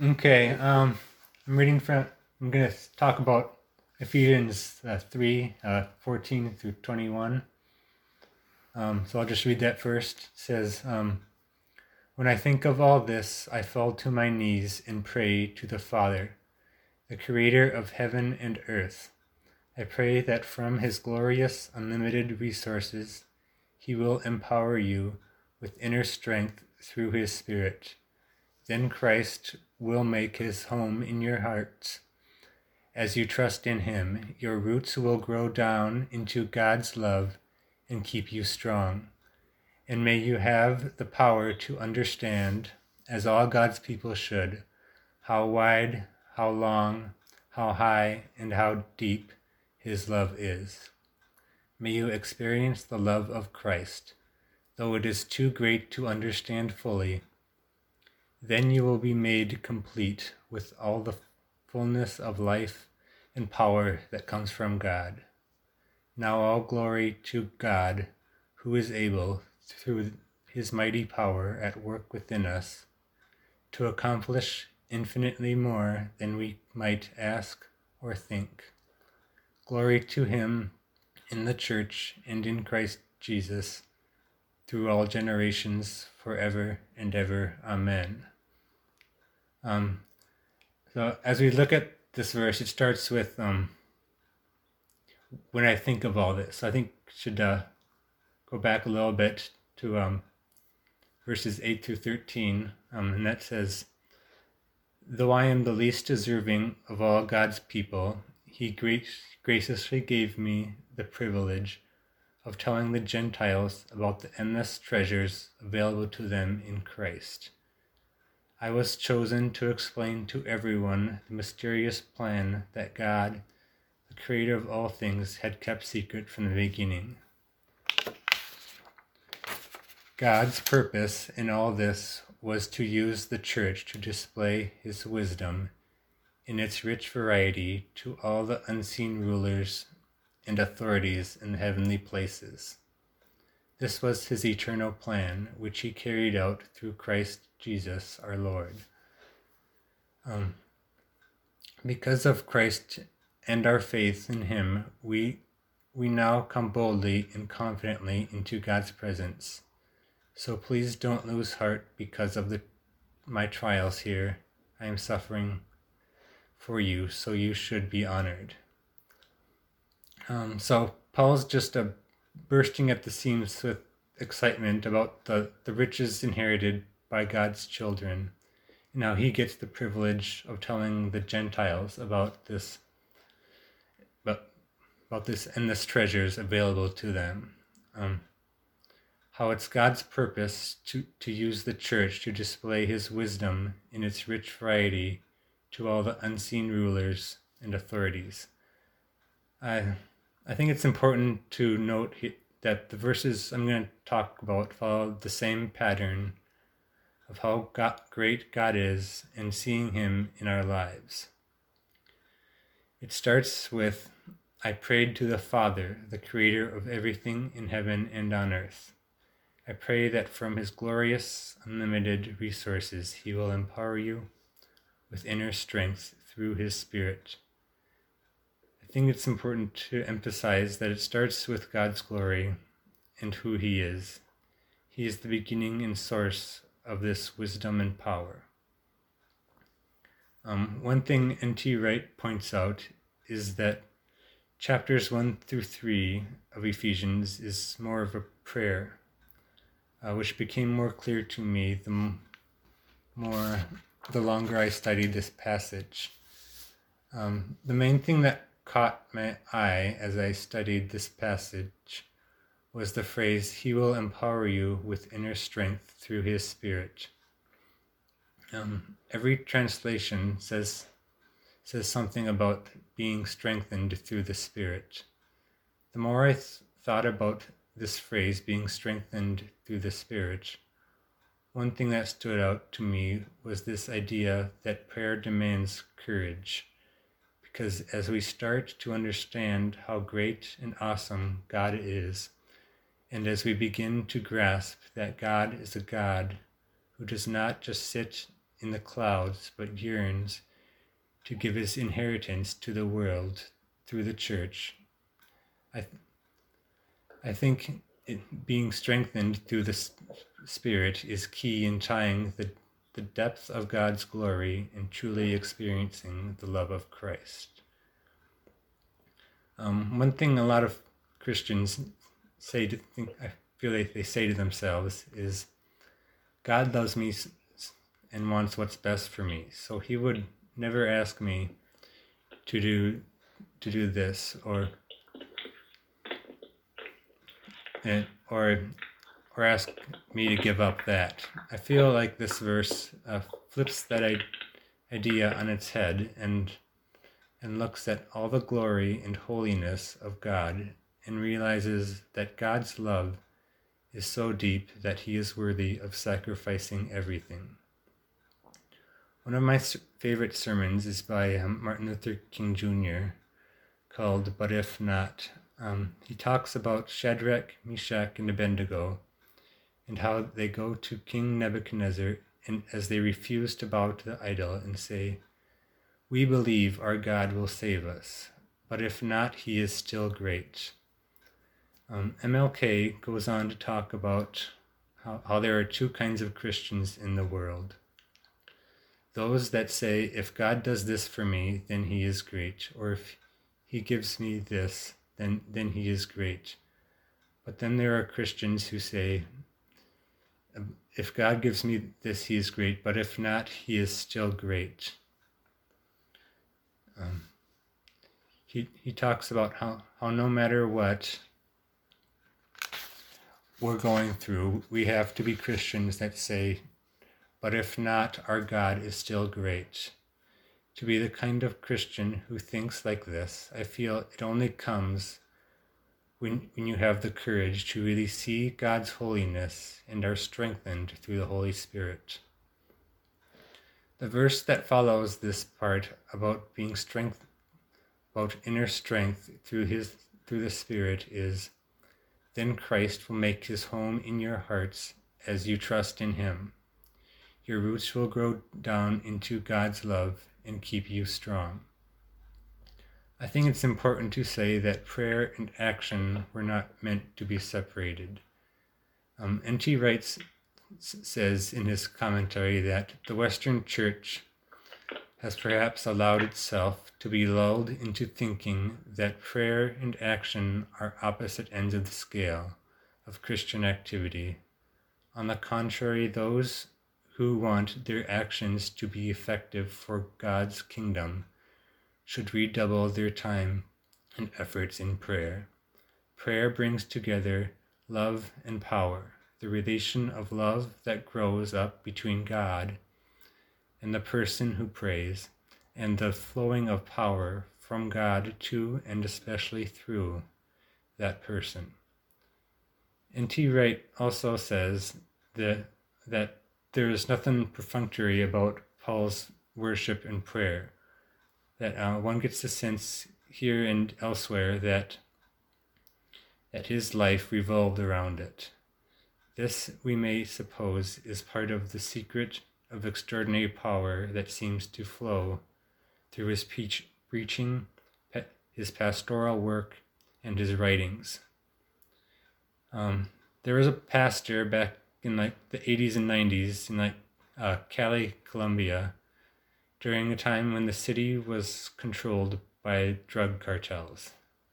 Okay, I'm reading from, I'm going to talk about Ephesians 3, 14 through 21. So I'll just read that first. It says, when I think of all this, I fall to my knees and pray to the Father, the creator of heaven and earth. I pray that from his glorious, unlimited resources, he will empower you with inner strength through his Spirit. Then Christ will make his home in your hearts. As you trust in him, your roots will grow down into God's love and keep you strong. And may you have the power to understand, as all God's people should, how wide, how long, how high, and how deep his love is. May you experience the love of Christ, though it is too great to understand fully. Then you will be made complete with all the fullness of life and power that comes from God. Now all glory to God, who is able, through his mighty power at work within us, to accomplish infinitely more than we might ask or think. Glory to him in the church and in Christ Jesus, through all generations, forever and ever. Amen. So as we look at this verse, it starts with when I think of all this. So I think should go back a little bit to verses 8 through 13, and that says, though I am the least deserving of all God's people, he graciously gave me the privilege of telling the Gentiles about the endless treasures available to them in Christ. I was chosen to explain to everyone the mysterious plan that God, the creator of all things, had kept secret from the beginning. God's purpose in all this was to use the church to display his wisdom in its rich variety to all the unseen rulers and authorities in the heavenly places. This was his eternal plan, which he carried out through Christ Jesus our Lord. Because of Christ and our faith in him, we now come boldly and confidently into God's presence. So please don't lose heart because of my trials here. I am suffering for you, so you should be honored. So Paul's just bursting at the seams with excitement about the riches inherited by God's children. Now he gets the privilege of telling the Gentiles about this endless treasures available to them. How it's God's purpose to use the church to display his wisdom in its rich variety to all the unseen rulers and authorities. I think it's important to note that the verses I'm going to talk about follow the same pattern of how great God is and seeing him in our lives. It starts with, I prayed to the Father, the creator of everything in heaven and on earth. I pray that from his glorious, unlimited resources, he will empower you with inner strength through his Spirit. I think it's important to emphasize that it starts with God's glory and who he is. He is the beginning and source of this wisdom and power. One thing N.T. Wright points out is that chapters 1 through 3 of Ephesians is more of a prayer, which became more clear to me the longer I studied this passage. The main thing that caught my eye as I studied this passage was the phrase, he will empower you with inner strength through his Spirit. Every translation says something about being strengthened through the Spirit. The more I thought about this phrase, being strengthened through the Spirit, one thing that stood out to me was this idea that prayer demands courage, because as we start to understand how great and awesome God is, and as we begin to grasp that God is a God who does not just sit in the clouds, but yearns to give his inheritance to the world through the church. I think being strengthened through the Spirit is key in tying the depth of God's glory and truly experiencing the love of Christ. One thing a lot of Christians I feel like they say to themselves is, God loves me and wants what's best for me, so he would never ask me to do this or ask me to give up that. I feel like this verse flips that idea on its head and looks at all the glory and holiness of God and realizes that God's love is so deep that he is worthy of sacrificing everything. One of my favorite sermons is by Martin Luther King Jr. called But If Not. He talks about Shadrach, Meshach, and Abednego and how they go to King Nebuchadnezzar and as they refuse to bow to the idol and say, "We believe our God will save us, but if not, he is still great." MLK goes on to talk about how there are two kinds of Christians in the world. Those that say, if God does this for me, then he is great, or if he gives me this, then he is great. But then there are Christians who say, if God gives me this, he is great, but if not, he is still great. He talks about how no matter what we're going through, we have to be Christians that say, but if not, our God is still great. To be the kind of Christian who thinks like this, I feel it only comes when you have the courage to really see God's holiness and are strengthened through the Holy Spirit. The verse that follows this part about being about inner strength through the Spirit is, then Christ will make his home in your hearts as you trust in him. Your roots will grow down into God's love and keep you strong. I think it's important to say that prayer and action were not meant to be separated. N.T. Wright says in his commentary that the Western Church has perhaps allowed itself to be lulled into thinking that prayer and action are opposite ends of the scale of Christian activity. On the contrary, those who want their actions to be effective for God's kingdom should redouble their time and efforts in prayer. Prayer brings together love and power, the relation of love that grows up between God and the person who prays, and the flowing of power from God to and especially through that person. N.T. Wright also says that there is nothing perfunctory about Paul's worship and prayer, that one gets the sense here and elsewhere that his life revolved around it. This, we may suppose, is part of the secret of extraordinary power that seems to flow through his preaching, his pastoral work, and his writings. There was a pastor back in the 80s and 90s in Cali, Colombia, during a time when the city was controlled by drug cartels.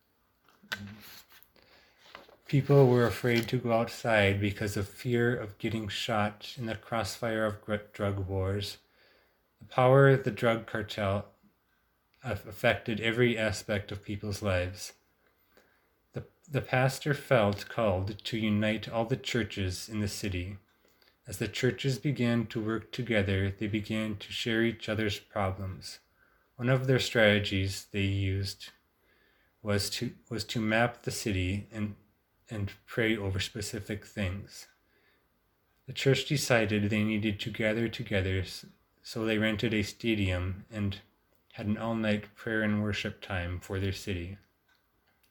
People were afraid to go outside because of fear of getting shot in the crossfire of drug wars. The power of the drug cartel affected every aspect of people's lives. The pastor felt called to unite all the churches in the city. As the churches began to work together, they began to share each other's problems. One of their strategies they used was to map the city and pray over specific things. The church decided they needed to gather together, so they rented a stadium and had an all-night prayer and worship time for their city.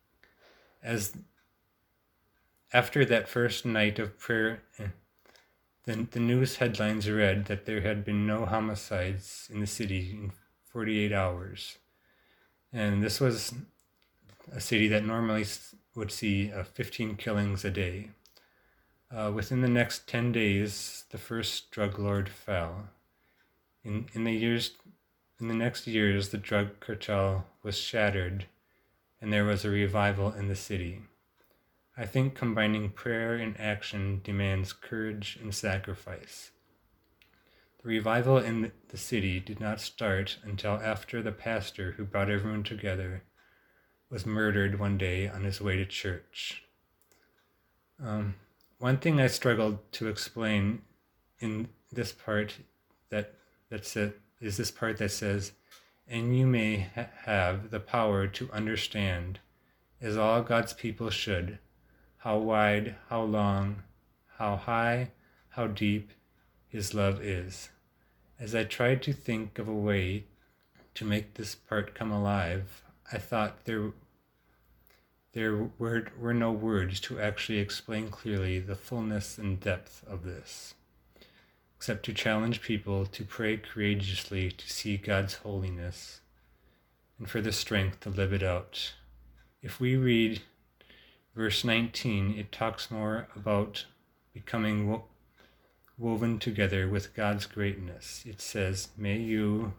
After that first night of prayer The news headlines read that there had been no homicides in the city in 48 hours. And this was a city that normally would see 15 killings a day. Within the next 10 days, the first drug lord fell. In the next years, the drug cartel was shattered, and there was a revival in the city. I think combining prayer and action demands courage and sacrifice. The revival in the city did not start until after the pastor who brought everyone together was murdered one day on his way to church. One thing I struggled to explain in this part is this part that says, "And you may have the power to understand, as all God's people should, how wide, how long, how high, how deep His love is." As I tried to think of a way to make this part come alive, I thought there were no words to actually explain clearly the fullness and depth of this, except to challenge people to pray courageously to see God's holiness and for the strength to live it out. If we read verse 19, it talks more about becoming woven together with God's greatness. It says, "May you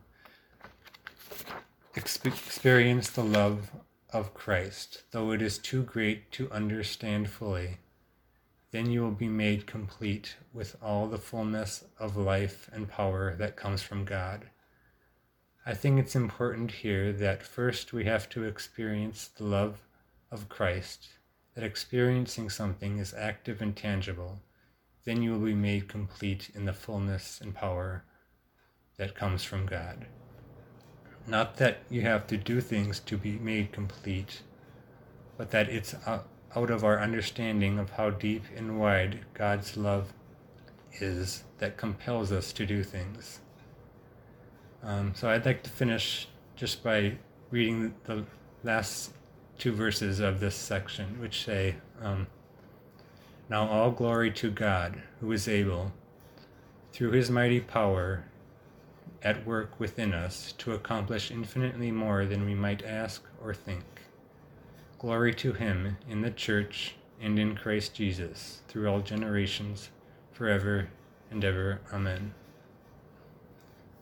experience the love of Christ, though it is too great to understand fully. Then you will be made complete with all the fullness of life and power that comes from God." I think it's important here that first we have to experience the love of Christ, that experiencing something is active and tangible. Then you will be made complete in the fullness and power that comes from God. Not that you have to do things to be made complete, but that it's out of our understanding of how deep and wide God's love is that compels us to do things. So I'd like to finish just by reading the last two verses of this section, which say, "Now all glory to God, who is able, through His mighty power at work within us, to accomplish infinitely more than we might ask or think. Glory to Him in the Church and in Christ Jesus, through all generations, forever and ever. Amen."